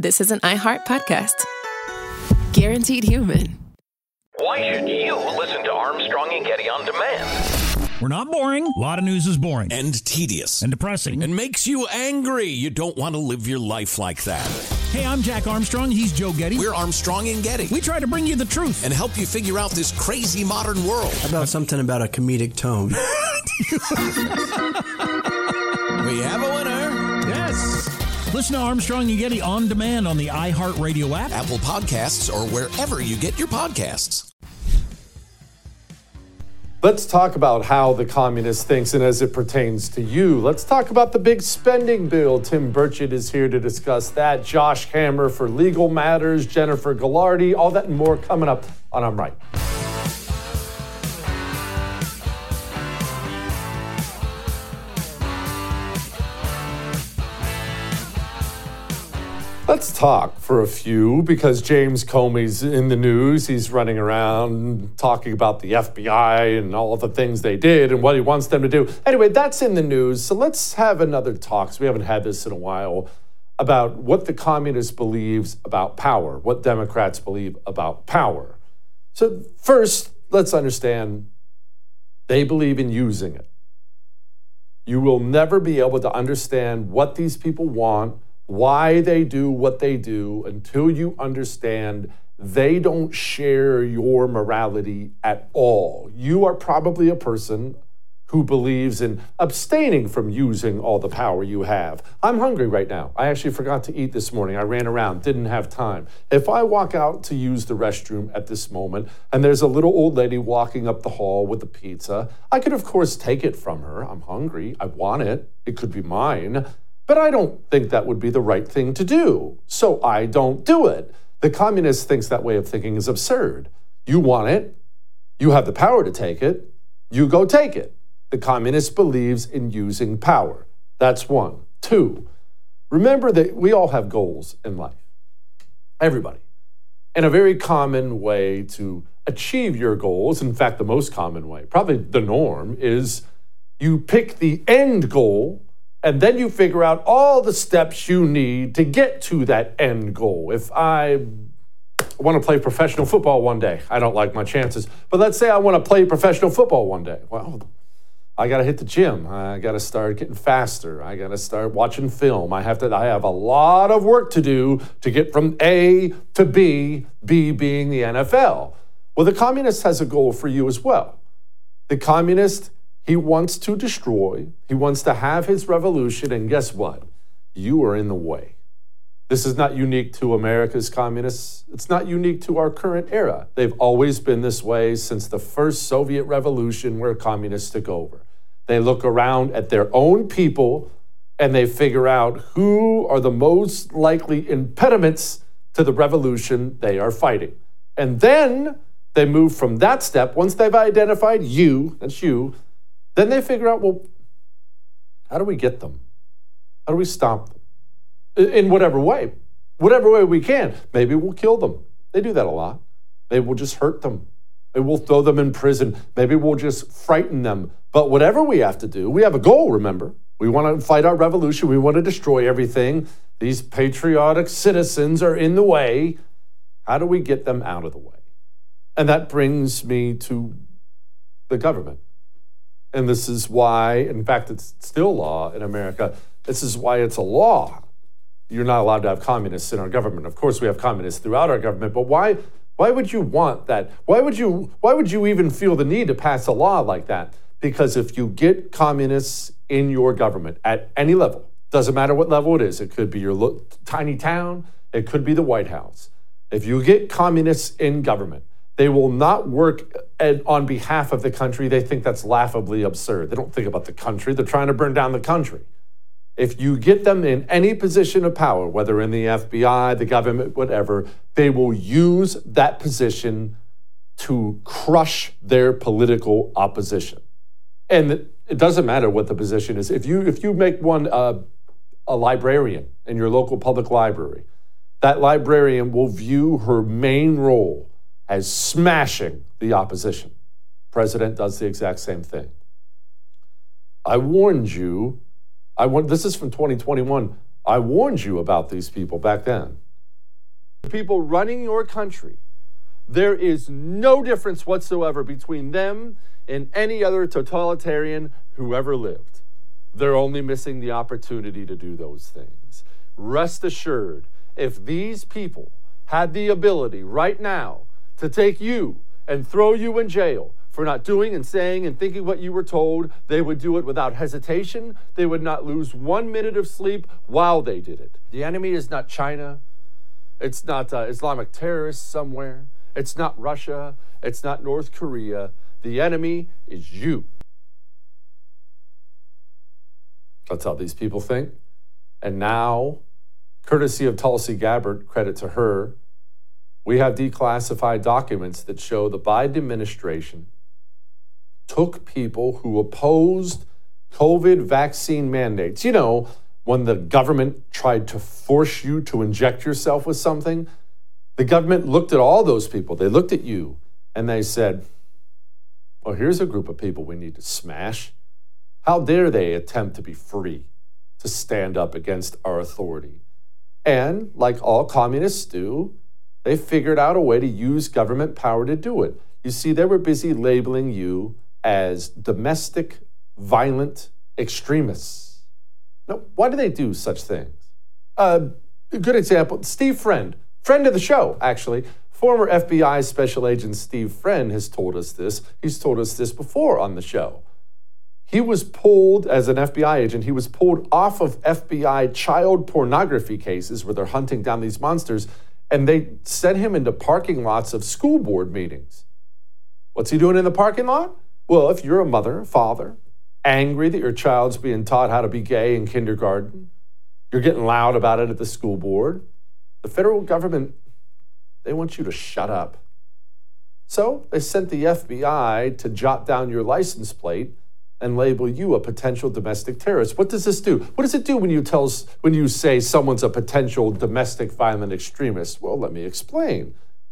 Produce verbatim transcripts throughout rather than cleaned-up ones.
this is an iHeart podcast. Guaranteed human. Why should you listen to Armstrong and Getty on demand? We're not boring. A lot of news is boring. And tedious. And depressing. And makes you angry. You don't want to live your life like that. Hey, I'm Jack Armstrong. He's Joe Getty. We're Armstrong and Getty. We try to bring you the truth. And help you figure out this crazy modern world. How about something about a comedic tone? We have a winner. Yes. Listen to Armstrong and Getty on demand on the iHeartRadio app, Apple Podcasts, or wherever you get your podcasts. Let's talk about how the communist thinks and as it pertains to you. Let's talk about the big spending bill. Tim Burchett is here to discuss that. Josh Hammer for legal matters, Jennifer Ghilardi, all that and more coming up on I'm Right. Let's talk for a few because James Comey's in the news. He's running around talking about the F B I and all the things they did and what he wants them to do. Anyway, that's in the news. So let's have another talk, because we haven't had this in a while, about what the communists believes about power, what Democrats believe about power. So first, let's understand they believe in using it. You will never be able to understand what these people want, why they do what they do, until you understand they don't share your morality at all. You are probably a person who believes in abstaining from using all the power you have. I'm hungry right now. I actually forgot to eat this morning. I ran around, didn't have time. If I walk out to use the restroom at this moment and there's a little old lady walking up the hall with a pizza, I could, of course, take it from her. I'm hungry. I want it. It could be mine. But I don't think that would be the right thing to do, so I don't do it. The communist thinks that way of thinking is absurd. You want it, you have the power to take it, you go take it. The communist believes in using power. That's one. Two, remember that we all have goals in life. Everybody. And a very common way to achieve your goals, in fact, the most common way, probably the norm, is you pick the end goal and then you figure out all the steps you need to get to that end goal. If I want to play professional football one day, I don't like my chances, but let's say I want to play professional football one day. Well, I got to hit the gym. I got to start getting faster. I got to start watching film. I have to. I have a lot of work to do to get from A to B, B being the N F L. Well, the communist has a goal for you as well. The communist, he wants to destroy. He wants to have his revolution. And guess what? You are in the way. This is not unique to America's communists. It's not unique to our current era. They've always been this way since the first Soviet revolution where communists took over. They look around at their own people and they figure out who are the most likely impediments to the revolution they are fighting. And then they move from that step, once they've identified you, that's you, then they figure out, well, how do we get them? How do we stop them? In whatever way, whatever way we can. Maybe we'll kill them. They do that a lot. Maybe we'll just hurt them. Maybe we'll throw them in prison. Maybe we'll just frighten them. But whatever we have to do, we have a goal, remember. We want to fight our revolution. We want to destroy everything. These patriotic citizens are in the way. How do we get them out of the way? And that brings me to the government. And this is why, in fact, it's still law in America. This is why it's a law. You're not allowed to have communists in our government. Of course, we have communists throughout our government, but why, why would you want that? Why would you, why would you even feel the need to pass a law like that? Because if you get communists in your government at any level, doesn't matter what level it is, it could be your lo- tiny town, it could be the White House. If you get communists in government, they will not work ed- on behalf of the country. They think that's laughably absurd. They don't think about the country. They're trying to burn down the country. If you get them in any position of power, whether in the F B I, the government, whatever, they will use that position to crush their political opposition. And it doesn't matter what the position is. If you if you make one uh, a librarian in your local public library, that librarian will view her main role as smashing the opposition. President does the exact same thing. I warned you. I want, this is from twenty twenty-one. I warned you about these people back then. people running your country, there is no difference whatsoever between them and any other totalitarian who ever lived. They're only missing the opportunity to do those things. Rest assured, if these people had the ability right now to take you and throw you in jail for not doing and saying and thinking what you were told, they would do it without hesitation. They would not lose one minute of sleep while they did it. The enemy is not China. It's not uh, Islamic terrorists somewhere. It's not Russia. It's not North Korea. The enemy is you. That's how these people think. And now, courtesy of Tulsi Gabbard, credit to her, we have declassified documents that show the Biden administration took people who opposed COVID vaccine mandates. You know, when the government tried to force you to inject yourself with something, the government looked at all those people. They looked at you and they said, well, here's a group of people we need to smash. How dare they attempt to be free, to stand up against our authority? And like all communists do, they figured out a way to use government power to do it. You see, they were busy labeling you as domestic violent extremists. Now, why do they do such things? Uh, a good example, Steve Friend, friend of the show, actually. Former F B I Special Agent Steve Friend has told us this. He's told us this before on the show. He was pulled, as an F B I agent, he was pulled off of F B I child pornography cases where they're hunting down these monsters, and they sent him into parking lots of school board meetings. What's he doing in the parking lot? Well, if you're a mother, father, angry that your child's being taught how to be gay in kindergarten, you're getting loud about it at the school board, the federal government, they want you to shut up. So they sent the F B I to jot down your license plate and label you a potential domestic terrorist. What does this do? What does it do when you tell, when you say someone's a potential domestic violent extremist? Well, let me explain.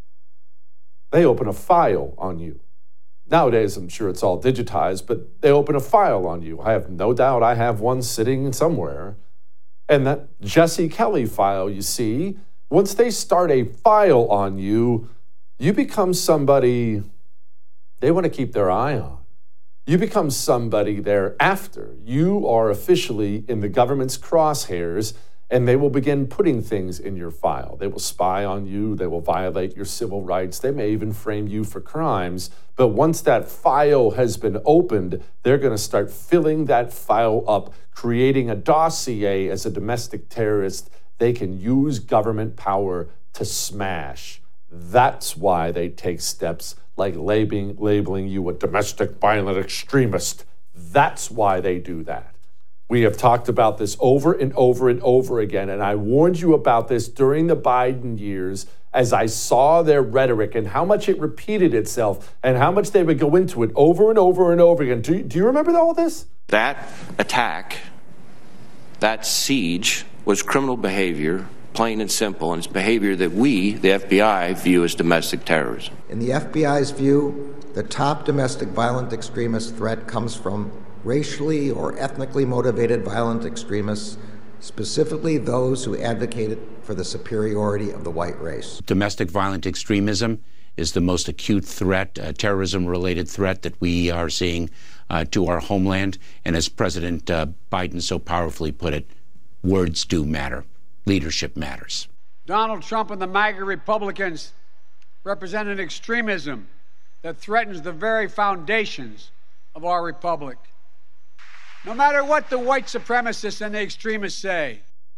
They open a file on you. Nowadays, I'm sure it's all digitized, but they open a file on you. I have no doubt I have one sitting somewhere. And that Jesse Kelly file, you see, once they start a file on you, you become somebody they want to keep their eye on. You become somebody they're after. You are officially in the government's crosshairs, and they will begin putting things in your file. They will spy on you. They will violate your civil rights. They may even frame you for crimes. But once that file has been opened, they're going to start filling that file up, creating a dossier as a domestic terrorist they can use government power to smash. That's why they take steps like labeling, labeling you a domestic violent extremist. That's why they do that. We have talked about this over and over and over again, and I warned you about this during the Biden years as I saw their rhetoric and how much it repeated itself and how much they would go into it over and over and over again. Do, do you remember all this? That attack, that siege, was criminal behavior, plain and simple, and it's behavior that we, the F B I, view as domestic terrorism. In the F B I's view, the top domestic violent extremist threat comes from racially or ethnically motivated violent extremists, specifically those who advocated for the superiority of the white race. Domestic violent extremism is the most acute threat, uh, terrorism-related threat that we are seeing uh, to our homeland. And as President uh, Biden so powerfully put it, words do matter. Leadership matters. Donald Trump and the MAGA Republicans represent an extremism that threatens the very foundations of our republic. No matter what the white supremacists and the extremists say.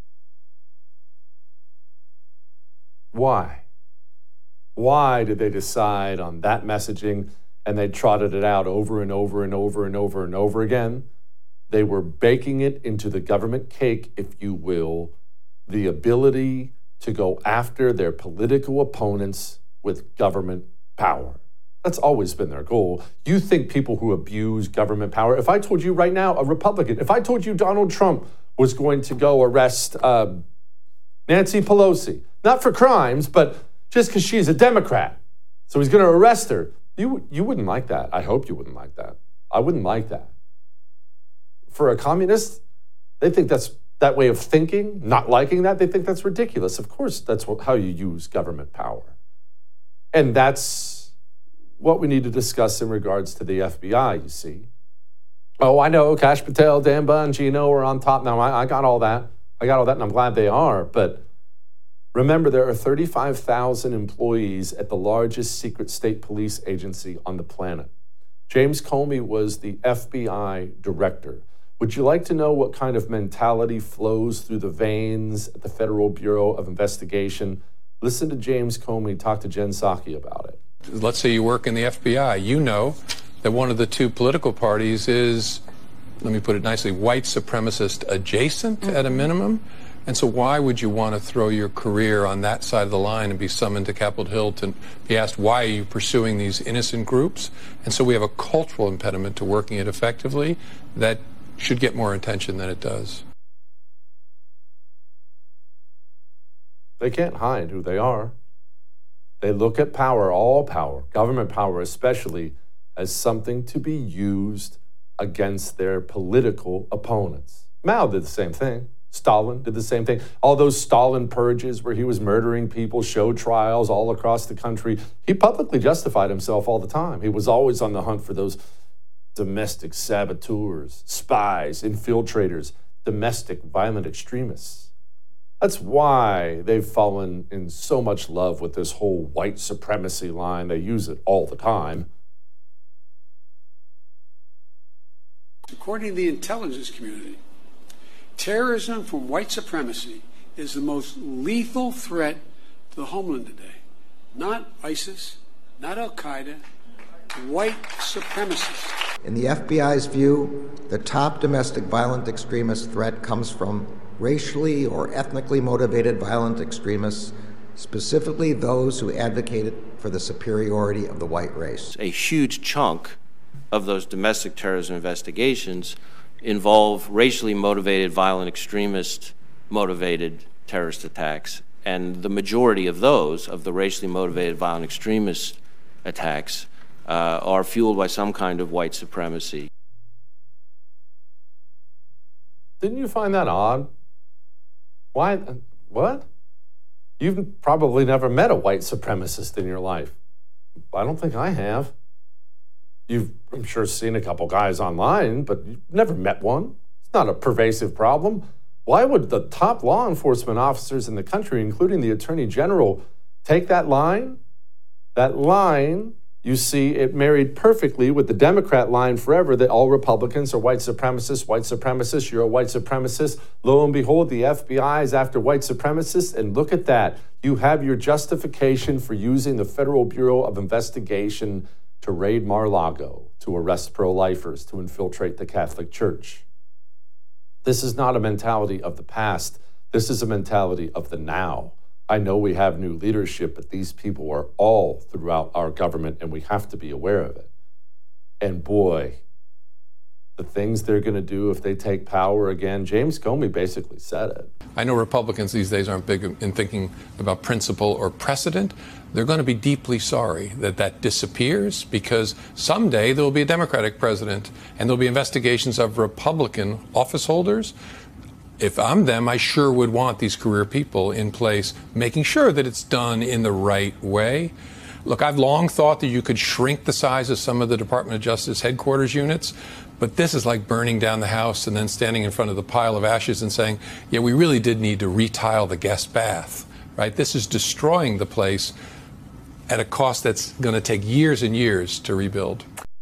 Why? Why did they decide on that messaging and they trotted it out over and over and over and over and over again? They were baking it into the government cake, if you will, the ability to go after their political opponents with government power. That's always been their goal. You think people who abuse government power, if I told you right now, a Republican, if I told you Donald Trump was going to go arrest uh, Nancy Pelosi, not for crimes, but just because she's a Democrat, so he's going to arrest her, you, you wouldn't like that. I hope you wouldn't like that. I wouldn't like that. For a communist, they think that's that way of thinking, not liking that, they think that's ridiculous. Of course, that's what, how you use government power. And that's what we need to discuss in regards to the F B I, you see. Oh, I know, Kash Patel, Dan Bongino are on top now. I, I got all that. I got all that, and I'm glad they are. But remember, there are thirty-five thousand employees at the largest secret state police agency on the planet. James Comey was the F B I director. Would you like to know what kind of mentality flows through the veins at the Federal Bureau of Investigation? Listen to James Comey talk to Jen Psaki about it. Let's say you work in the F B I. You know that one of the two political parties is, let me put it nicely, white supremacist adjacent mm-hmm. at a minimum. And so why would you want to throw your career on that side of the line and be summoned to Capitol Hill to be asked, why are you pursuing these innocent groups? And so we have a cultural impediment to working it effectively that should get more attention than it does. They can't hide who they are. They look at power, all power, government power especially, as something to be used against their political opponents. Mao did the same thing. Stalin did the same thing. All those Stalin purges where he was murdering people, show trials all across the country. He publicly justified himself all the time. He was always on the hunt for those domestic saboteurs, spies, infiltrators, domestic violent extremists. That's why they've fallen in so much love with this whole white supremacy line. They use it all the time. According to the intelligence community, terrorism from white supremacy is the most lethal threat to the homeland today. Not ISIS, not Al-Qaeda, white supremacists. In the F B I's view, the top domestic violent extremist threat comes from racially or ethnically motivated violent extremists, specifically those who advocated for the superiority of the white race. A huge chunk of those domestic terrorism investigations involve racially motivated, violent extremist motivated terrorist attacks. And the majority of those, of the racially motivated, violent extremist attacks, uh, are fueled by some kind of white supremacy. Didn't you find that odd? Why? What? You've probably never met a white supremacist in your life. I don't think I have. You've, I'm sure, seen a couple guys online, but you've never met one. It's not a pervasive problem. Why would the top law enforcement officers in the country, including the Attorney General, take that line? That line, you see, it married perfectly with the Democrat line forever that all Republicans are white supremacists, white supremacists, you're a white supremacist. Lo and behold, the F B I is after white supremacists, and look at that. You have your justification for using the Federal Bureau of Investigation to raid Mar-a-Lago, to arrest pro-lifers, to infiltrate the Catholic Church. This is not a mentality of the past. This is a mentality of the now. I know we have new leadership, but these people are all throughout our government, and we have to be aware of it. And boy, the things they're going to do if they take power again, James Comey basically said it. I know Republicans these days aren't big in thinking about principle or precedent. They're going to be deeply sorry that that disappears, because someday there will be a Democratic president and there'll be investigations of Republican office holders. If I'm them, I sure would want these career people in place, making sure that it's done in the right way. Look, I've long thought that you could shrink the size of some of the Department of Justice headquarters units, but this is like burning down the house and then standing in front of the pile of ashes and saying, yeah, we really did need to retile the guest bath, right? This is destroying the place at a cost that's going to take years and years to rebuild.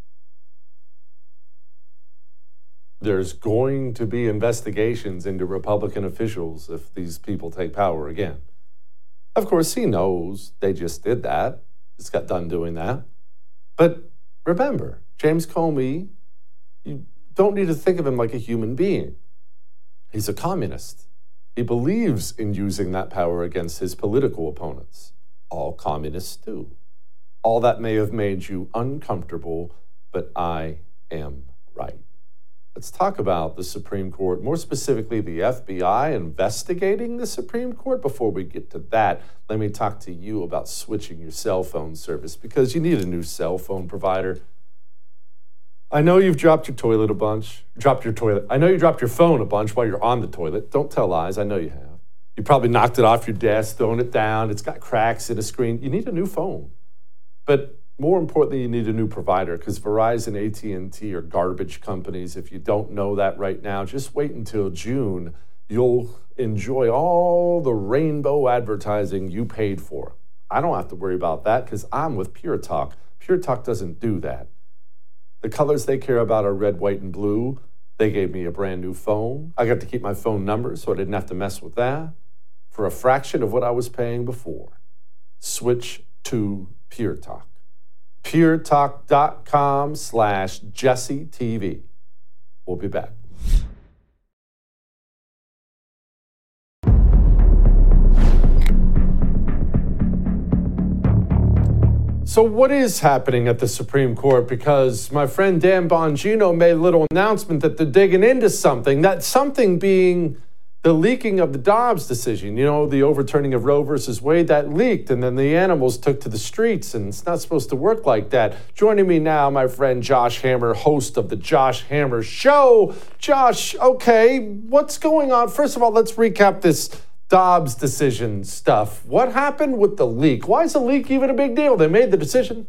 There's going to be investigations into Republican officials if these people take power again. Of course, he knows they just did that. Just got done doing that. But remember, James Comey, you don't need to think of him like a human being. He's a communist. He believes in using that power against his political opponents. All communists do. All that may have made you uncomfortable, but I am right. Let's talk about the Supreme Court, more specifically the F B I investigating the Supreme Court. Before we get to that, let me talk to you about switching your cell phone service, because you need a new cell phone provider. I know you've dropped your toilet a bunch. Dropped your toilet. I know you dropped your phone a bunch while you're on the toilet. Don't tell lies. I know you have. You probably knocked it off your desk, thrown it down. It's got cracks in the screen. You need a new phone. But more importantly, you need a new provider because Verizon, A T and T are garbage companies. If you don't know that right now, just wait until June. You'll enjoy all the rainbow advertising you paid for. I don't have to worry about that because I'm with Pure Talk. Pure Talk doesn't do that. The colors they care about are red, white, and blue. They gave me a brand new phone. I got to keep my phone number, so I didn't have to mess with that. For a fraction of what I was paying before. Switch to Pure Talk. puretalk.com slash Jesse TV. We'll be back. So what is happening at the Supreme Court? Because my friend Dan Bongino made a little announcement that they're digging into something, that something being the leaking of the Dobbs decision, you know, the overturning of Roe versus Wade, that leaked, and then the animals took to the streets, and it's not supposed to work like that. Joining me now, my friend Josh Hammer, host of the Josh Hammer Show. Josh, okay, what's going on? First of all, let's recap this Dobbs decision stuff. What happened with the leak? Why is the leak even a big deal? They made the decision.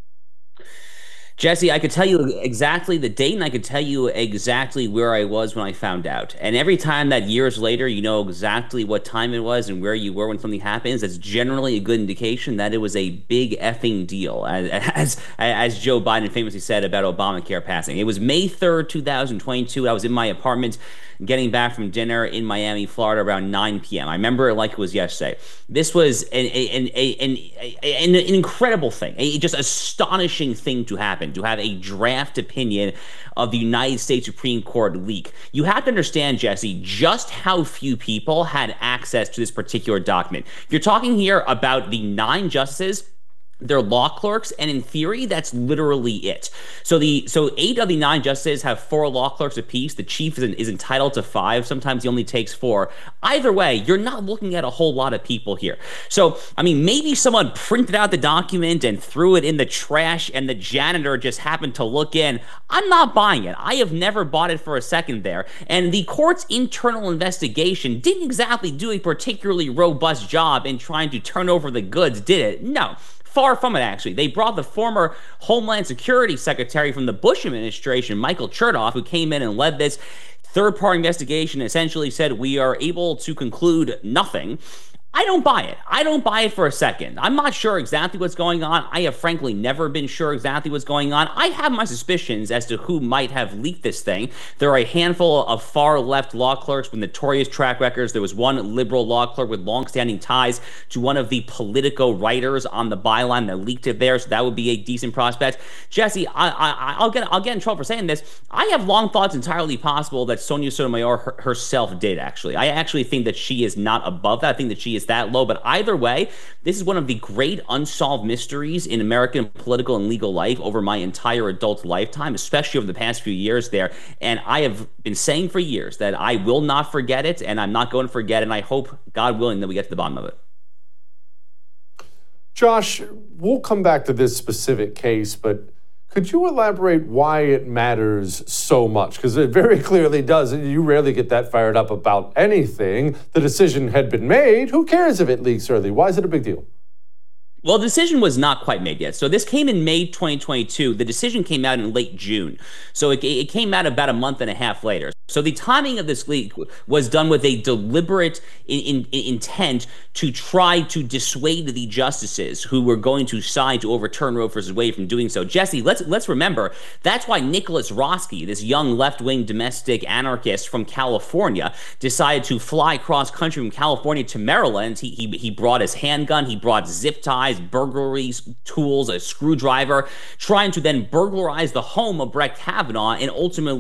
Jesse, I could tell you exactly the date, and I could tell you exactly where I was when I found out. And every time that years later, you know exactly what time it was and where you were when something happens, that's generally a good indication that it was a big effing deal, as as, as Joe Biden famously said about Obamacare passing. It was May third, two thousand twenty-two. I was in my apartment getting back from dinner in Miami, Florida around nine p.m. I remember it like it was yesterday. This was an, an, an, an, an incredible thing, a just astonishing thing to happen, to have a draft opinion of the United States Supreme Court leak. You have to understand, Jesse, just how few people had access to this particular document. You're talking here about the nine justices. They're law clerks, and in theory, that's literally it. So the so eight of the nine justices have four law clerks apiece. The chief is, is entitled to five. Sometimes he only takes four. Either way, you're not looking at a whole lot of people here. So, I mean, maybe someone printed out the document and threw it in the trash, and the janitor just happened to look in. I'm not buying it. I have never bought it for a second there. And the court's internal investigation didn't exactly do a particularly robust job in trying to turn over the goods, did it? No. Far from it, actually. They brought the former Homeland Security Secretary from the Bush administration, Michael Chertoff, who came in and led this third-party investigation, essentially said we are able to conclude nothing. I don't buy it. I don't buy it for a second. I'm not sure exactly what's going on. I have frankly never been sure exactly what's going on. I have my suspicions as to who might have leaked this thing. There are a handful of far-left law clerks with notorious track records. There was one liberal law clerk with long-standing ties to one of the Politico writers on the byline that leaked it there, so that would be a decent prospect. Jesse, I, I, I'll get I'll get in trouble for saying this. I have long thought it's entirely possible that Sonia Sotomayor her, herself did, actually. I actually think that she is not above that. I think that she is that low, but either way, this is one of the great unsolved mysteries in American political and legal life over my entire adult lifetime, especially over the past few years there. And I have been saying for years that I will not forget it, and I'm not going to forget it, and I hope, God willing, that we get to the bottom of it. Josh, we'll come back to this specific case, but could you elaborate why it matters so much? Because it very clearly does. You rarely get that fired up about anything. The decision had been made. Who cares if it leaks early? Why is it a big deal? Well, the decision was not quite made yet. So this came in May twenty twenty-two. The decision came out in late June. So it, it came out about a month and a half later. So the timing of this leak was done with a deliberate in, in, intent to try to dissuade the justices who were going to sign to overturn Roe versus Wade from doing so. Jesse, let's let's remember, that's why Nicholas Roski, this young left-wing domestic anarchist from California, decided to fly cross-country from California to Maryland. He, he, he brought his handgun, he brought zip ties, burglary tools, a screwdriver, trying to then burglarize the home of Brett Kavanaugh and ultimately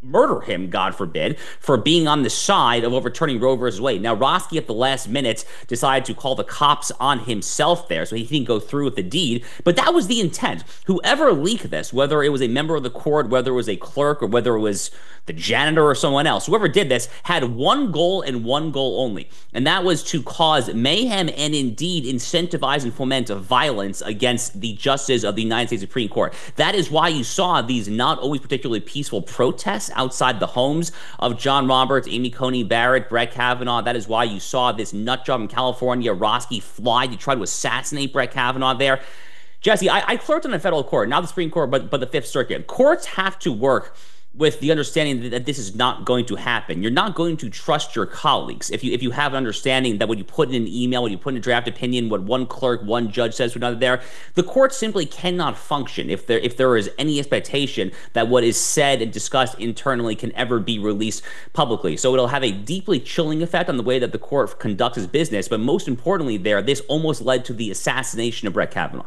murder him, God forbid, for being on the side of overturning Roe versus Wade. Now, Roski at the last minute decided to call the cops on himself there, so he didn't go through with the deed, but that was the intent. Whoever leaked this, whether it was a member of the court, whether it was a clerk, or whether it was the janitor or someone else, whoever did this had one goal and one goal only, and that was to cause mayhem and indeed incentivize and foment violence against the justices of the United States Supreme Court. That is why you saw these not always particularly peaceful protests outside the homes of John Roberts, Amy Coney Barrett, Brett Kavanaugh. That is why you saw this nut job in California, Roski, fly to try to assassinate Brett Kavanaugh there. Jesse, I, I clerked on the federal court, not the Supreme Court, but, but the Fifth Circuit. Courts have to work with the understanding that this is not going to happen. You're not going to trust your colleagues. If you if you have an understanding that when you put in an email, when you put in a draft opinion, what one clerk, one judge says to another there, the court simply cannot function if there if there is any expectation that what is said and discussed internally can ever be released publicly. So it'll have a deeply chilling effect on the way that the court conducts its business. But most importantly there, this almost led to the assassination of Brett Kavanaugh.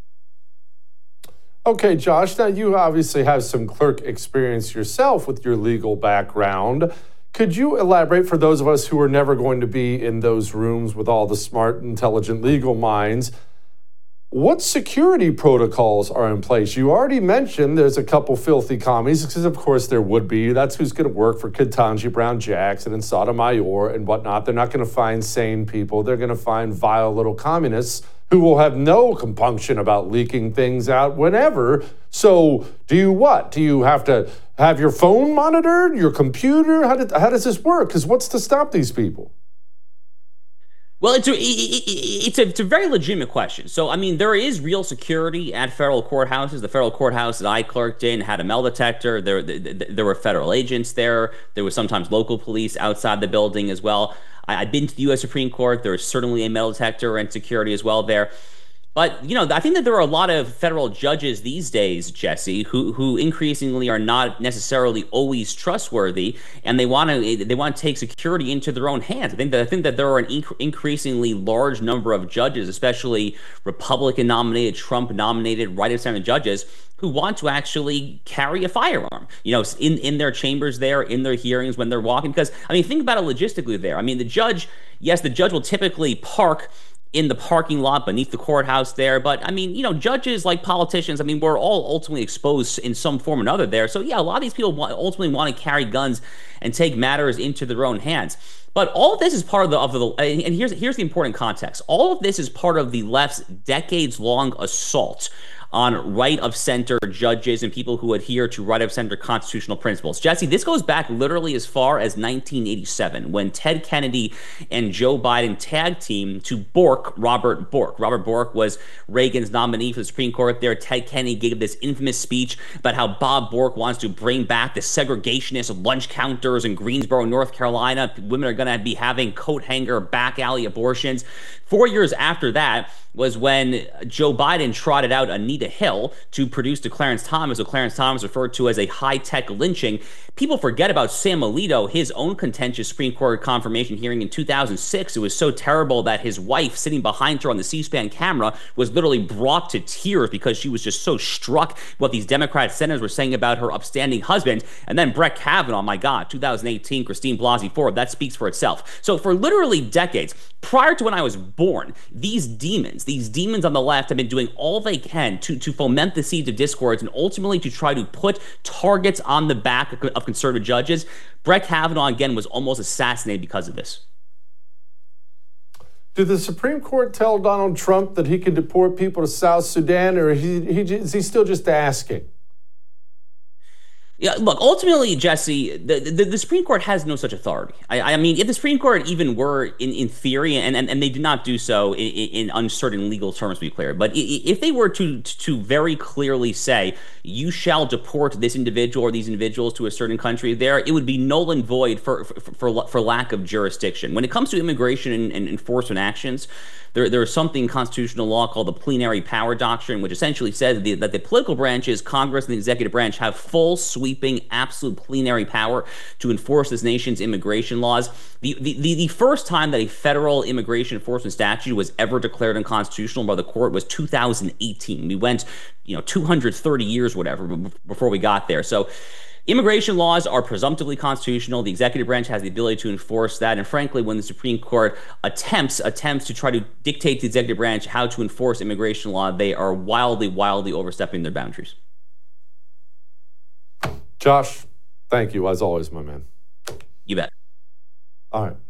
Okay, Josh, now you obviously have some clerk experience yourself with your legal background. Could you elaborate for those of us who are never going to be in those rooms with all the smart, intelligent legal minds? What security protocols are in place? You already mentioned there's a couple filthy commies, because of course there would be. That's who's going to work for Ketanji Brown Jackson and Sotomayor and whatnot. They're not going to find sane people. They're going to find vile little communists who will have no compunction about leaking things out whenever. So do you what? Do you have to have your phone monitored, your computer? How, did, how does this work? Because what's to stop these people? Well, it's a, it's, a, it's a very legitimate question. So, I mean, there is real security at federal courthouses. The federal courthouse that I clerked in had a metal detector. There, there were federal agents there. There was sometimes local police outside the building as well. I've been to the U S Supreme Court. There is certainly a metal detector and security as well there. But, you know, I think that there are a lot of federal judges these days, Jesse, who who increasingly are not necessarily always trustworthy, and they want to they want to take security into their own hands. I think that I think that there are an inc- increasingly large number of judges, especially Republican-nominated, Trump-nominated, right-of-center judges, who want to actually carry a firearm, you know, in, in their chambers there, in their hearings when they're walking. Because, I mean, think about it logistically there. I mean, the judge, yes, the judge will typically park in the parking lot beneath the courthouse there. But, I mean, you know, judges, like politicians, I mean, we're all ultimately exposed in some form or another there. So, yeah, a lot of these people want, ultimately want to carry guns and take matters into their own hands. But all of this is part of the, of the and here's, here's the important context. All of this is part of the left's decades-long assault on right-of-center judges and people who adhere to right-of-center constitutional principles. Jesse, this goes back literally as far as nineteen eighty-seven, when Ted Kennedy and Joe Biden tag teamed to Bork Robert Bork. Robert Bork was Reagan's nominee for the Supreme Court there. Ted Kennedy gave this infamous speech about how Bob Bork wants to bring back the segregationist lunch counters in Greensboro, North Carolina. Women are going to be having coat hanger, back alley abortions. Four years after that was when Joe Biden trotted out Anita Hill to produce to Clarence Thomas, who Clarence Thomas referred to as a high-tech lynching. People forget about Sam Alito, his own contentious Supreme Court confirmation hearing in two thousand six. It was so terrible that his wife, sitting behind her on the C-SPAN camera, was literally brought to tears because she was just so struck what these Democrat senators were saying about her upstanding husband. And then Brett Kavanaugh, my God, two thousand eighteen, Christine Blasey Ford, that speaks for itself. So for literally decades, prior to when I was born, these demons, these demons on the left have been doing all they can to, to foment the seeds of discord and ultimately to try to put targets on the back of conservative judges. Brett Kavanaugh, again, was almost assassinated because of this. Did the Supreme Court tell Donald Trump that he could deport people to South Sudan, or he, he, is he still just asking? Yeah, look, ultimately, Jesse, the, the, the Supreme Court has no such authority. I, I mean, if the Supreme Court even were in, in theory, and, and, and they did not do so in, in uncertain legal terms, to be clear, but if they were to, to very clearly say, you shall deport this individual or these individuals to a certain country there, it would be null and void for, for, for, for lack of jurisdiction. When it comes to immigration and, and enforcement actions, There, there is something in constitutional law called the plenary power doctrine, which essentially says that the, that the political branches, Congress and the executive branch, have full, sweeping, absolute plenary power to enforce this nation's immigration laws. The, the, the, the first time that a federal immigration enforcement statute was ever declared unconstitutional by the court was two thousand eighteen. We went, you know, two hundred thirty years, whatever, before we got there. So Immigration laws are presumptively constitutional. The executive branch has the ability to enforce that. And frankly, when the Supreme Court attempts attempts to try to dictate to the executive branch how to enforce immigration law, they are wildly, wildly overstepping their boundaries. Josh, thank you as always, my man. You bet. All right.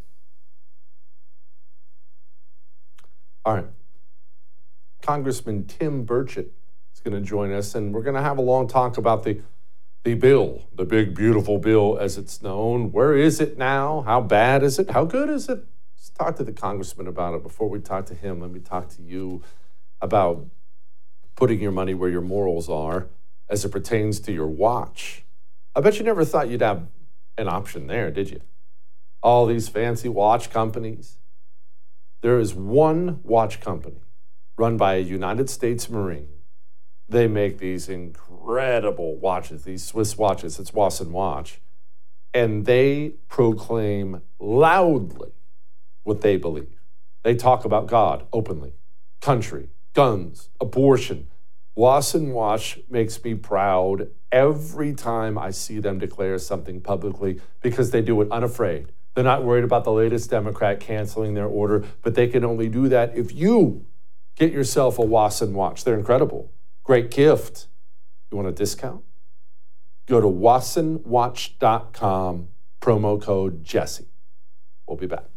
All right. Congressman Tim Burchett is going to join us, and we're going to have a long talk about the the bill, the big, beautiful bill as it's known. Where is it now? How bad is it? How good is it? Let's talk to the congressman about it. Before we talk to him, let me talk to you about putting your money where your morals are as it pertains to your watch. I bet you never thought you'd have an option there, did you? All these fancy watch companies. There is one watch company run by a United States Marine. They make these incredible watches, these Swiss watches. It's Wasson Watch. And they proclaim loudly what they believe. They talk about God openly, country, guns, abortion. Wasson Watch makes me proud every time I see them declare something publicly because they do it unafraid. They're not worried about the latest Democrat canceling their order, but they can only do that if you get yourself a Wasson Watch. They're incredible. Great gift. You want a discount? Go to wasson watch dot com, promo code Jesse. We'll be back.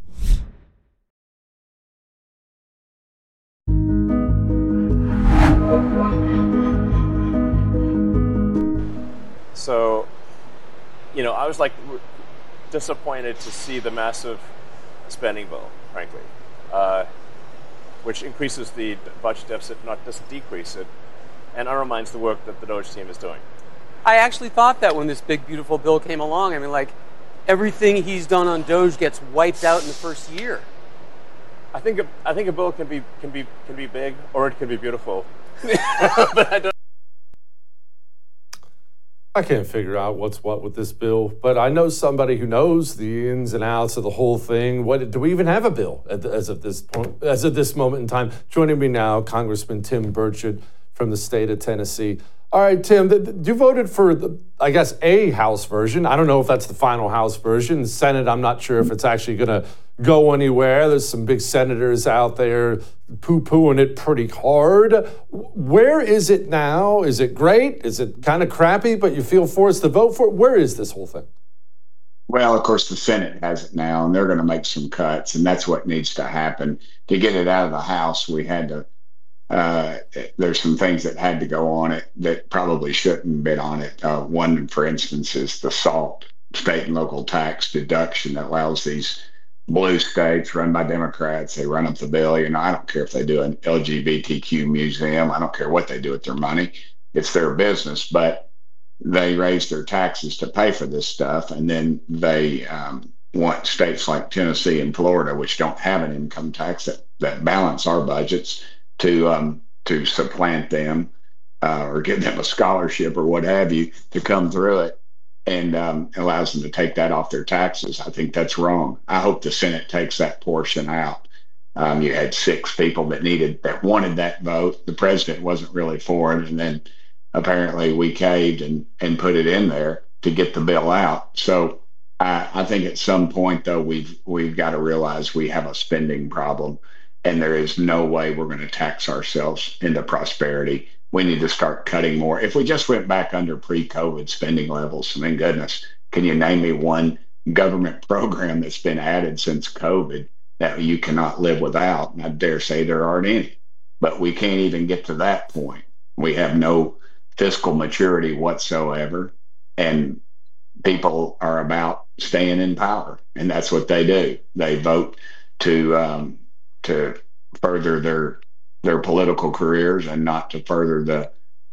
So, you know, I was like disappointed to see the massive spending bill, frankly, uh, which increases the budget deficit, not just decrease it, and undermines the work that the Doge team is doing. I actually thought that when this big, beautiful bill came along. I mean, like, everything he's done on Doge gets wiped out in the first year. I think a, I think a bill can be can be can be big or it can be beautiful. But I don't. I can't figure out what's what with this bill, but I know somebody who knows the ins and outs of the whole thing. What do we even have a bill at the, as of this point, as of this moment in time? Joining me now, Congressman Tim Burchett from the state of Tennessee. All right, Tim, the, the, you voted for, the, I guess, a House version. I don't know if that's the final House version. The Senate, I'm not sure if it's actually going to go anywhere. There's some big senators out there poo-pooing it pretty hard. Where is it now? Is it great? Is it kind of crappy, but you feel forced to vote for it? Where is this whole thing? Well, of course, the Senate has it now, and they're going to make some cuts, and that's what needs to happen. To get it out of the House, we had to Uh, there's some things that had to go on it that probably shouldn't have been on it. Uh, one, for instance, is the SALT, state and local tax deduction, that allows these blue states run by Democrats. They run up the bill. You know, I don't care if they do an L G B T Q museum. I don't care what they do with their money. It's their business. But they raise their taxes to pay for this stuff. And then they um, want states like Tennessee and Florida, which don't have an income tax that, that balance our budgets, to um, to supplant them uh, or give them a scholarship or what have you to come through it, and um, allows them to take that off their taxes. I think that's wrong. I hope the Senate takes that portion out. Um, you had six people that needed, that wanted that vote. The president wasn't really for it, and then apparently we caved and, and put it in there to get the bill out. So I, I think at some point, though, we've we've got to realize we have a spending problem. And there is no way we're going to tax ourselves into prosperity. We need to start cutting more. If we just went back under pre-COVID spending levels, I mean, goodness, can you name me one government program that's been added since COVID that you cannot live without? And I dare say there aren't any. But we can't even get to that point. We have no fiscal maturity whatsoever. And people are about staying in power. And that's what they do. They vote to... Um, to further their their political careers and not to further the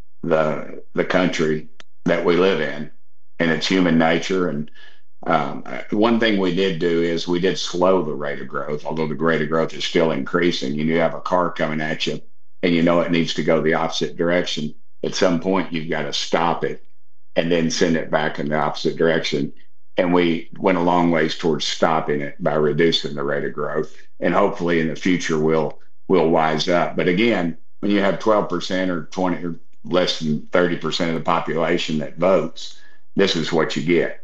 the the country that we live in. And it's human nature. And um, one thing we did do is we did slow the rate of growth, although the rate of growth is still increasing. You have a car coming at you and you know it needs to go the opposite direction. At some point, you've got to stop it and then send it back in the opposite direction. And we went a long ways towards stopping it by reducing the rate of growth. And hopefully in the future, we'll we'll wise up. But again, when you have twelve percent or twenty or less than thirty percent of the population that votes, this is what you get.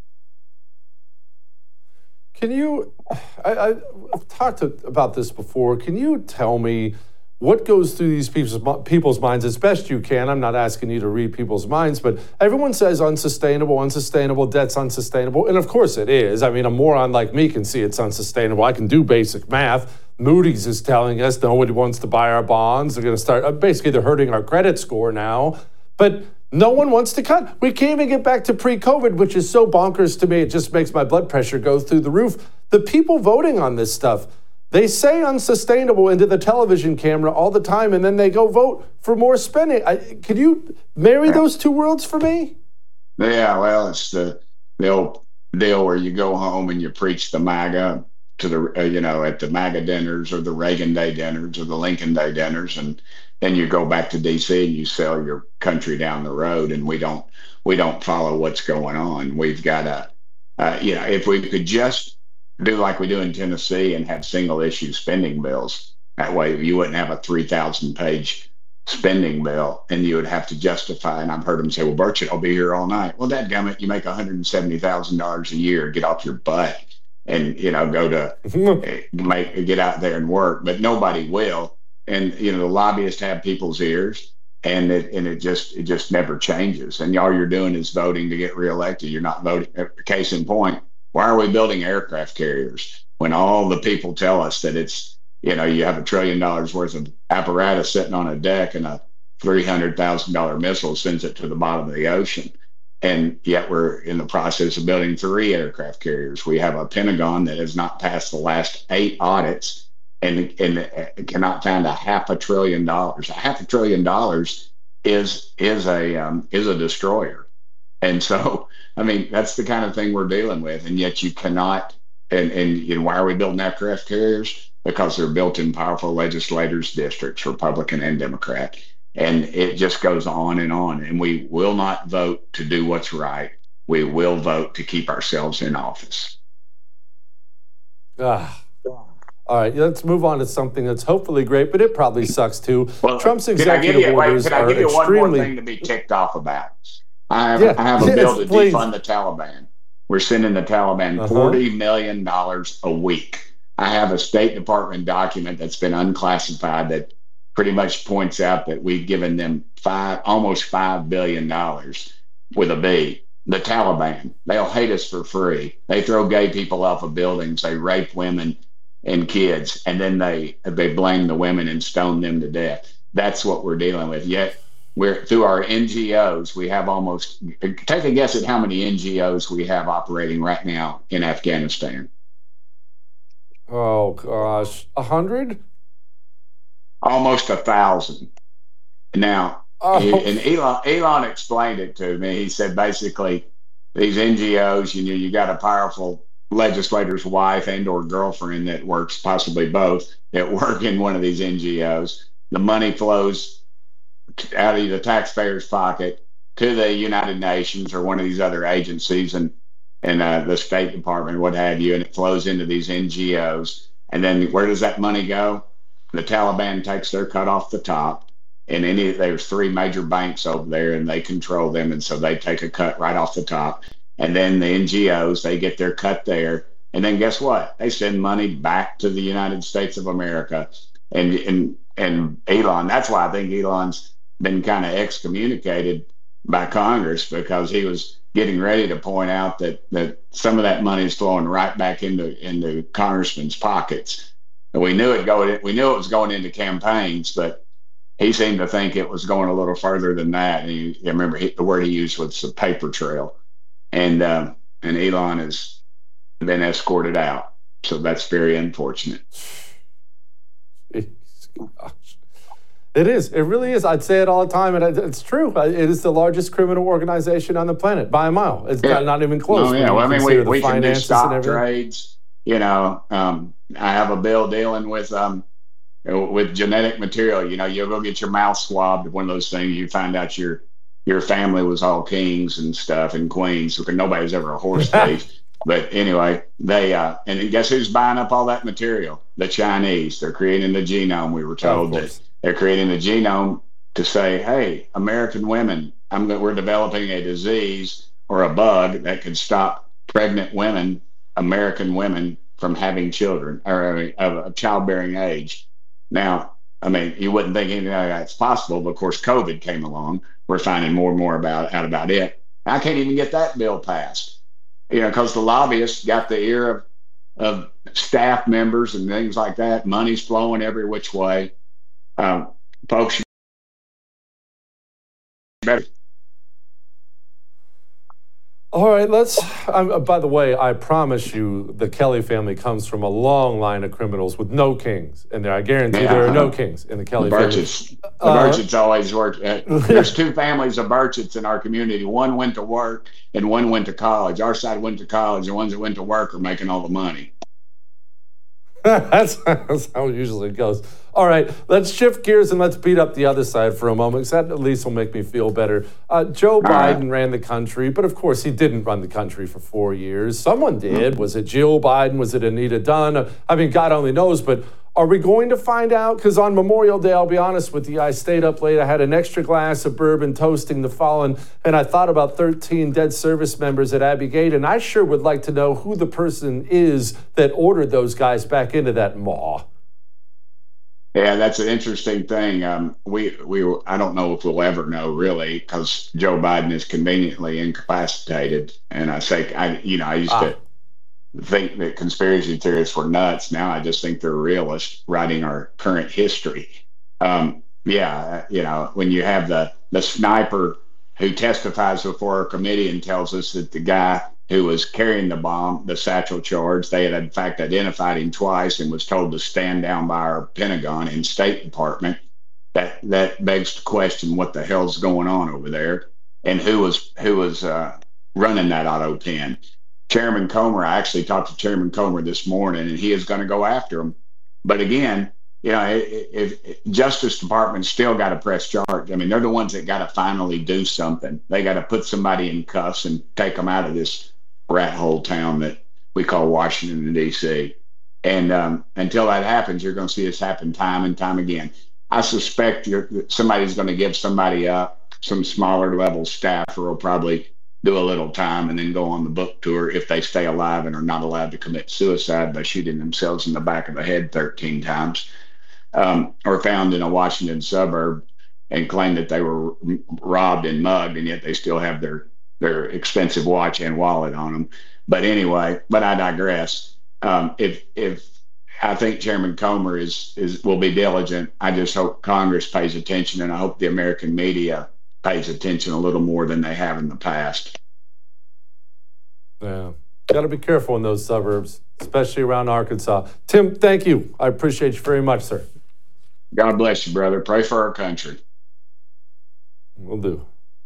Can you, I, I've talked to, about this before. Can you tell me what goes through these people's, people's minds as best you can? I'm not asking you to read people's minds, but everyone says unsustainable, unsustainable, debt's unsustainable. And of course it is. I mean, a moron like me can see it's unsustainable. I can do basic math. Moody's is telling us nobody wants to buy our bonds. They're going to start, basically they're hurting our credit score now. But no one wants to cut. We can't even get back to pre-COVID, which is so bonkers to me. It just makes my blood pressure go through the roof. The people voting on this stuff, they say unsustainable into the television camera all the time, and then they go vote for more spending. I, can you marry those two worlds for me? Yeah, well, it's the, the old deal where you go home and you preach the MAGA to the, uh, you know, at the MAGA dinners or the Reagan Day dinners or the Lincoln Day dinners, and then you go back to D C and you sell your country down the road, and we don't we don't follow what's going on. We've got a, uh, you know, if we could just do like we do in Tennessee and have single issue spending bills, that way you wouldn't have a three thousand page spending bill, and you would have to justify. And I've heard them say, "Well, Burchett, I'll be here all night." Well, dadgummit, you make one hundred seventy thousand dollars a year. Get off your butt and you know go to make get out there and work. But nobody will. And you know the lobbyists have people's ears, and it and it just it just never changes. And all you're doing is voting to get reelected. You're not voting. Case in point, why are we building aircraft carriers when all the people tell us that it's you know you have a trillion dollars worth of apparatus sitting on a deck and a three hundred thousand dollar missile sends it to the bottom of the ocean, and yet we're in the process of building three aircraft carriers. We have a Pentagon that has not passed the last eight audits. And, and cannot find a half a trillion dollars. A half a trillion dollars is is a um, is a destroyer, and so I mean that's the kind of thing we're dealing with. And yet you cannot. And and you know, why are we building aircraft carriers? Because they're built in powerful legislators' districts, Republican and Democrat, and it just goes on and on. And we will not vote to do what's right. We will vote to keep ourselves in office. Ah. All right, let's move on to something that's hopefully great, but it probably sucks too. Well, Trump's can executive I give you, orders wait, can I are give you extremely. one more thing to be ticked off about? I have, Yeah, I have a yes, bill to please. defund the Taliban. We're sending the Taliban Uh-huh. forty million dollars a week. I have a State Department document that's been unclassified that pretty much points out that we've given them five, almost five billion dollars with a B. The Taliban, they'll hate us for free. They throw gay people off of buildings. They rape women and kids, and then they they blame the women and stone them to death. That's what we're dealing with. Yet we're through our N G Os, we have almost take a guess at how many N G Os we have operating right now in Afghanistan. Oh gosh, a hundred? Almost a thousand. Now, Oh. and Elon Elon explained it to me. He said basically these N G Os, you know, you got a powerful legislator's wife and or girlfriend that works, possibly both, that work in one of these N G Os. The money flows out of the taxpayer's pocket to the United Nations or one of these other agencies and and uh, the State Department, what have you, and it flows into these N G Os. And then where does that money go? The Taliban takes their cut off the top, and any there's three major banks over there, and they control them, and so they take a cut right off the top. And then the N G Os, they get their cut there. And then guess what? They send money back to the United States of America. And and and Elon, that's why I think Elon's been kind of excommunicated by Congress, because he was getting ready to point out that, that some of that money is flowing right back into into congressmen's pockets. And we knew it going we knew it was going into campaigns, but he seemed to think it was going a little further than that. And he, I remember he, the word he used was the paper trail. And uh, and Elon has been escorted out, so that's very unfortunate. Gosh. It is. It really is. I'd say it all the time, and it's true. It is the largest criminal organization on the planet by a mile. It's Yeah. not, not even close. Oh, when yeah. you Well, I mean, we, consider the we can do finances and stock everything. trades. You know, um, I have a bill dealing with um, with genetic material. You know, you'll go get your mouth swabbed. One of those things, you find out your your family was all kings and stuff and queens. So nobody's ever a horse thief. But anyway, they uh, and guess who's buying up all that material? The Chinese. They're creating the genome. We were told that they're creating the genome to say, hey, American women, I'm we're developing a disease or a bug that could stop pregnant women, American women, from having children or of a childbearing age. Now, I mean, you wouldn't think anything like that's possible, but of course, COVID came along. We're finding more and more about out about it. I can't even get that bill passed, you know, because the lobbyists got the ear of, of staff members and things like that. Money's flowing every which way. Um, folks, you better. All right, let's. Um, by the way, I promise you, the Kelly family comes from a long line of criminals with no kings in there. I guarantee yeah, there are no kings in the Kelly the family. Burchetts, the uh, Burchetts always work. Uh, there's two families of Burchetts in our community. One went to work and one went to college. Our side went to college. The ones that went to work are making all the money. that's, that's how it usually goes. All right, let's shift gears and let's beat up the other side for a moment, because that at least will make me feel better. Uh, Joe All Biden right. ran the country, but of course he didn't run the country for four years. Someone did. Was it Jill Biden? Was it Anita Dunn? I mean, God only knows, but are we going to find out? Because on Memorial Day, I'll be honest with you, I stayed up late. I had an extra glass of bourbon toasting the fallen, and I thought about thirteen dead service members at Abbey Gate, and I sure would like to know who the person is that ordered those guys back into that maw. Yeah, that's an interesting thing. Um, we we I don't know if we'll ever know really, because Joe Biden is conveniently incapacitated. And I say, I you know, I used ah. to think that conspiracy theorists were nuts. Now I just think they're realists writing our current history. Um, yeah, you know, when you have the the sniper who testifies before our committee and tells us that the guy who was carrying the bomb, the satchel charge, they had in fact identified him twice and was told to stand down by our Pentagon and State Department. That that begs to question what the hell's going on over there, and who was who was uh, running that auto pen. Chairman Comer, I actually talked to Chairman Comer this morning, and he is going to go after him. But again, you know, if, if Justice Department still got to press charge. I mean, they're the ones that got to finally do something. They got to put somebody in cuffs and take them out of this rat hole town that we call Washington, D C. And um, until that happens, you're going to see this happen time and time again. I suspect you're, somebody's going to give somebody up, some smaller level staffer will probably do a little time and then go on the book tour if they stay alive and are not allowed to commit suicide by shooting themselves in the back of the head thirteen times, um, or found in a Washington suburb and claim that they were robbed and mugged, and yet they still have their their expensive watch and wallet on them. But anyway, but I digress. Um, if if I think Chairman Comer is is will be diligent, I just hope Congress pays attention, and I hope the American media pays attention a little more than they have in the past. Yeah, got to be careful in those suburbs, especially around Arkansas. Tim, thank you. I appreciate you very much, sir. God bless you, brother. Pray for our country. Will do.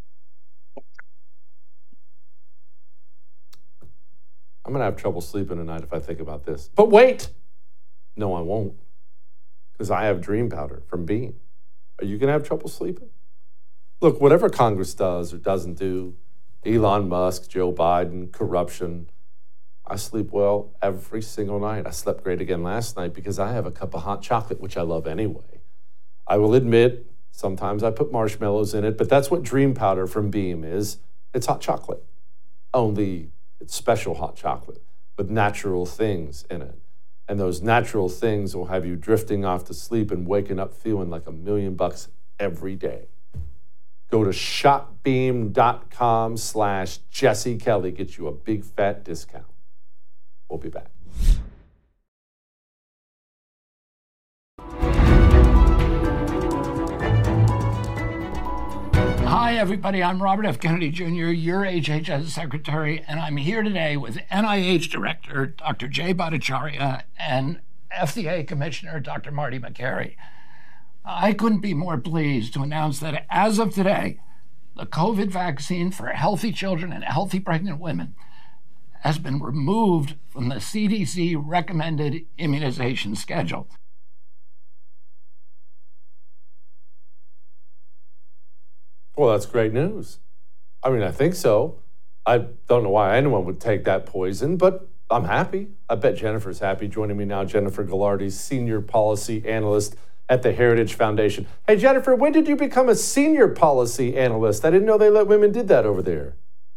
I'm going to have trouble sleeping tonight if I think about this. But wait! No, I won't. Because I have dream powder from Beam. Are you going to have trouble sleeping? Look, whatever Congress does or doesn't do, Elon Musk, Joe Biden, corruption, I sleep well every single night. I slept great again last night because I have a cup of hot chocolate, which I love anyway. I will admit, sometimes I put marshmallows in it, but that's what dream powder from Beam is. It's hot chocolate. Only it's special hot chocolate with natural things in it. And those natural things will have you drifting off to sleep and waking up feeling like a million bucks every day. Go to shopbeam.com slash Jesse Kelly. Get you a big fat discount. We'll be back. Hi, everybody. I'm Robert F. Kennedy Junior, your H H S Secretary, and I'm here today with N I H Director Doctor Jay Bhattacharya and F D A Commissioner Doctor Marty Makary. I couldn't be more pleased to announce that as of today, the COVID vaccine for healthy children and healthy pregnant women has been removed from the C D C recommended immunization schedule. Well, that's great news. I mean, I think so. I don't know why anyone would take that poison, but I'm happy. I bet Jennifer's happy. Joining me now, Jennifer Ghilardi, Senior Policy Analyst at the Heritage Foundation. Hey, Jennifer, when did you become a Senior Policy Analyst? I didn't know they let women did that over there.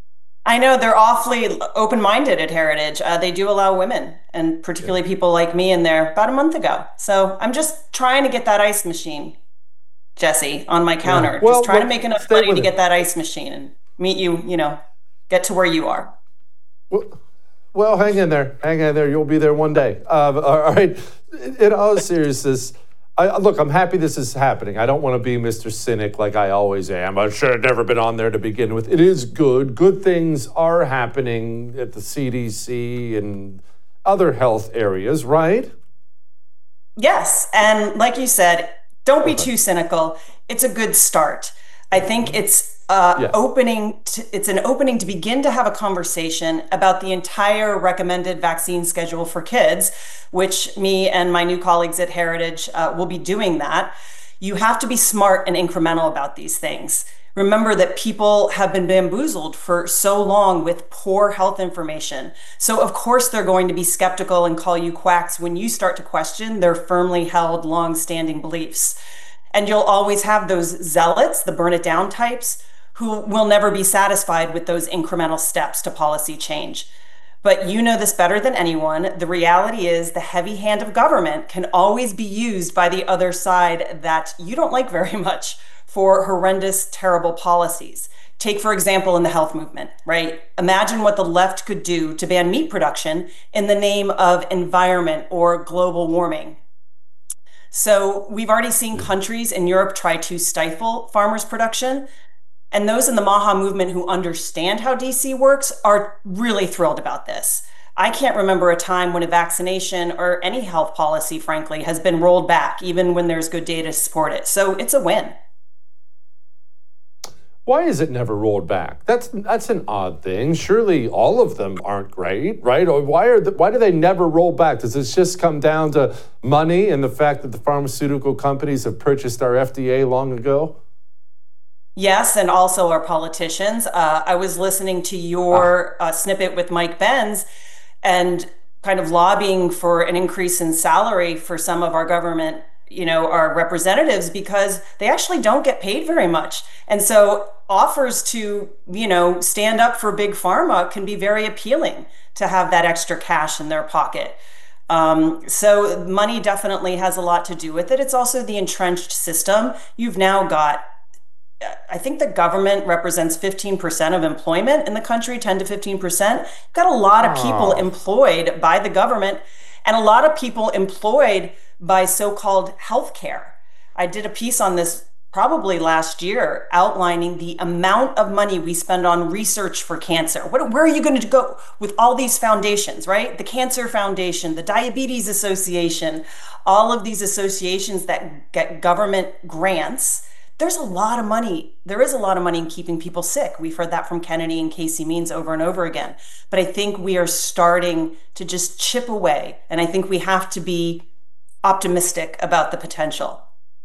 I know they're awfully open-minded at Heritage. Uh, they do allow women, and particularly yeah. people like me in there about a month ago. So I'm just trying to get that ice machine, Jesse, on my counter. Yeah. Well, just trying well, to make enough money to get that ice machine and meet you, you know, get to where you are. Well, well hang in there. Hang in there. You'll be there one day. Uh, all right. In all seriousness, I, look, I'm happy this is happening. I don't want to be Mister Cynic like I always am. I should have never been on there to begin with. It is good. Good things are happening at the C D C and other health areas, right? Yes. And like you said, don't be okay. too cynical. It's a good start. I think it's uh, yes. opening. To, it's an opening to begin to have a conversation about the entire recommended vaccine schedule for kids, which me and my new colleagues at Heritage uh, will be doing that. You have to be smart and incremental about these things. Remember that people have been bamboozled for so long with poor health information. So of course they're going to be skeptical and call you quacks when you start to question their firmly held, long-standing beliefs. And you'll always have those zealots, the burn it down types, who will never be satisfied with those incremental steps to policy change. But you know this better than anyone. The reality is the heavy hand of government can always be used by the other side that you don't like very much for horrendous, terrible policies. Take, for example, in the health movement, right? Imagine what the left could do to ban meat production in the name of environment or global warming. So we've already seen countries in Europe try to stifle farmers' production. And those in the MAHA movement who understand how D C works are really thrilled about this. I can't remember a time when a vaccination or any health policy, frankly, has been rolled back, even when there's good data to support it. So it's a win. Why is it never rolled back? That's that's an odd thing. Surely all of them aren't great, right? Or why are the, why do they never roll back? Does this just come down to money and the fact that the pharmaceutical companies have purchased our F D A long ago? Yes, and also our politicians. Uh, I was listening to your ah. uh, snippet with Mike Benz and kind of lobbying for an increase in salary for some of our government, you know, our representatives, because they actually don't get paid very much. And so offers to, you know, stand up for big pharma can be very appealing to have that extra cash in their pocket. Um, so money definitely has a lot to do with it. It's also the entrenched system. You've now got, I think the government represents fifteen percent of employment in the country, ten to fifteen percent. You've got a lot of people oh. employed by the government and a lot of people employed by so-called healthcare. I did a piece on this probably last year outlining the amount of money we spend on research for cancer. What, where are you going to go with all these foundations, right? The Cancer Foundation, the Diabetes Association, all of these associations that get government grants. There's a lot of money. There is a lot of money in keeping people sick. We've heard that from Kennedy and Casey Means over and over again. But I think we are starting to just chip away. And I think we have to be optimistic about the potential.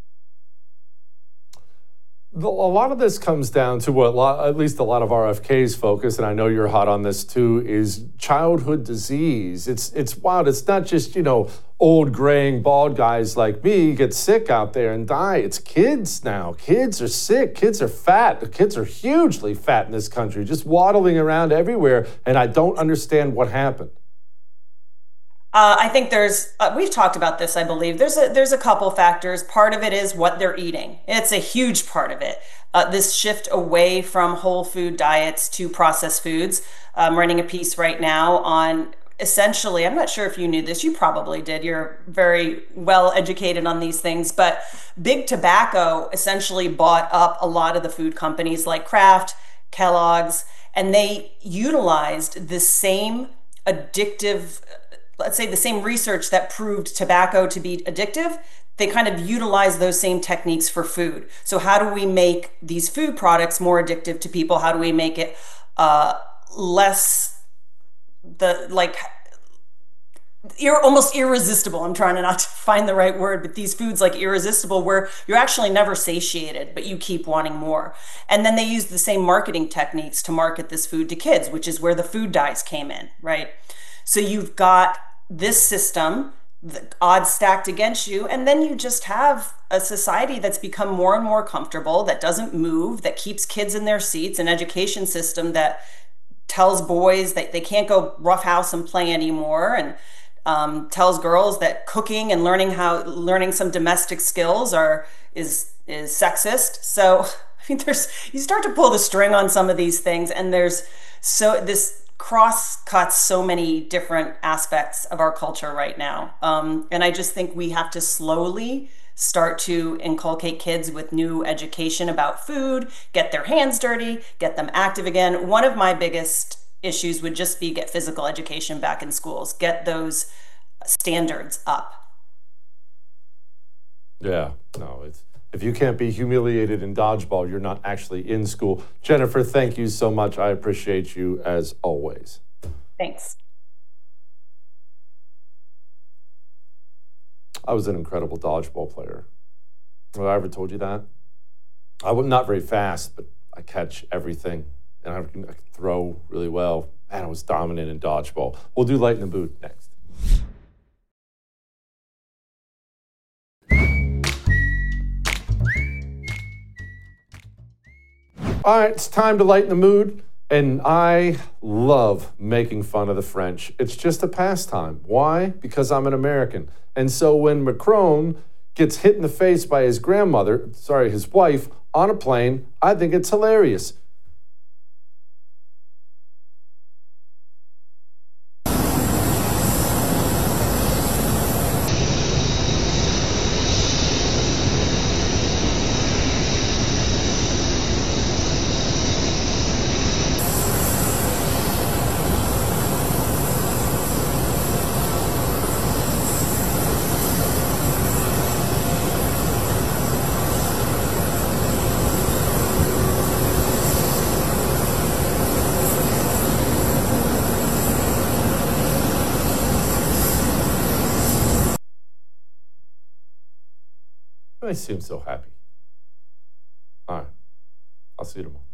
A lot of this comes down to what at least a lot of R F K's focus, and I know you're hot on this too, is childhood disease. It's it's wild. It's not just, you know, old graying bald guys like me get sick out there and die. It's kids now. Kids are sick. Kids are fat. The kids are hugely fat in this country, just waddling around everywhere, and I don't understand what happened. Uh, I think there's, uh, we've talked about this, I believe. There's a, there's a couple factors. Part of it is what they're eating. It's a huge part of it. Uh, this shift away from whole food diets to processed foods. I'm writing a piece right now on essentially, I'm not sure if you knew this, you probably did. You're very well educated on these things, but big tobacco essentially bought up a lot of the food companies like Kraft, Kellogg's, and they utilized the same addictive, let's say the same research that proved tobacco to be addictive. They kind of utilize those same techniques for food. So how do we make these food products more addictive to people? How do we make it uh, less, the like, ir- almost irresistible? I'm trying to not to find the right word, but these foods like irresistible, where you're actually never satiated, but you keep wanting more. And then they use the same marketing techniques to market this food to kids, which is where the food dyes came in, right? So you've got this system, the odds stacked against you, and then you just have a society that's become more and more comfortable, that doesn't move, that keeps kids in their seats, an education system that tells boys that they can't go roughhouse and play anymore, and um, tells girls that cooking and learning how learning some domestic skills are is is sexist. So I mean, there's you start to pull the string on some of these things, and there's so this cross cuts so many different aspects of our culture right now. Um, and I just think we have to slowly start to inculcate kids with new education about food, get their hands dirty, get them active again. One of my biggest issues would just be get physical education back in schools, get those standards up. Yeah, no, it's if you can't be humiliated in dodgeball, you're not actually in school. Jennifer, thank you so much. I appreciate you as always. Thanks. I was an incredible dodgeball player. Have I ever told you that? I was not very fast, but I catch everything, and I can, I can throw really well. Man, I was dominant in dodgeball. We'll do Light in the Boot next. All right, it's time to lighten the mood, and I love making fun of the French. It's just a pastime. Why? Because I'm an American. And so when Macron gets hit in the face by his grandmother, sorry, his wife, on a plane, I think it's hilarious. They seem so happy. All right. I'll see you tomorrow.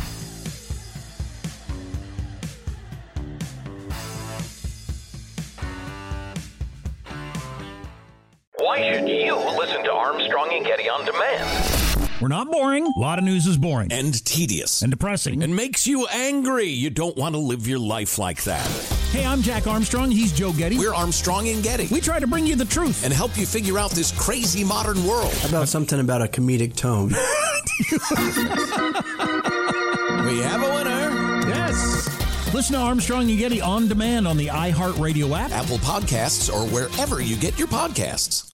Why should you listen to Armstrong and Getty on demand? We're not boring. A lot of news is boring. And tedious. And depressing. And makes you angry. You don't want to live your life like that. Hey, I'm Jack Armstrong. He's Joe Getty. We're Armstrong and Getty. We try to bring you the truth. And help you figure out this crazy modern world. How about something about a comedic tone? We have a winner. Yes. Listen to Armstrong and Getty on demand on the iHeartRadio app, Apple Podcasts, or wherever you get your podcasts.